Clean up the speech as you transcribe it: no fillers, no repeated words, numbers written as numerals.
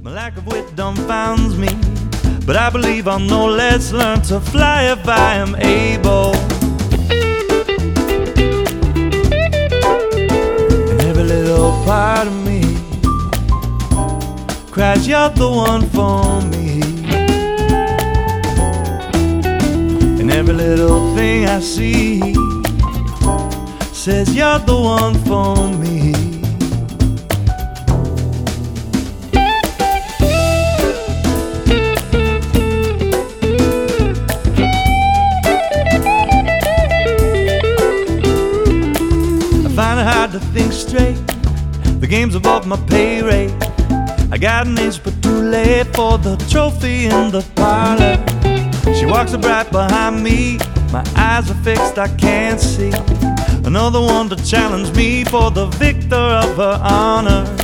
My lack of wit dumbfounds me, but I believe I'll no less learn to fly if I am able. And every little part of me cries, you're the one for me. And every little thing I see says you're the one for me. Hard to think straight, the game's above my pay rate. I got an inch but too late for the trophy in the parlor. She walks up right behind me, my eyes are fixed, I can't see another one to challenge me for the victor of her honor.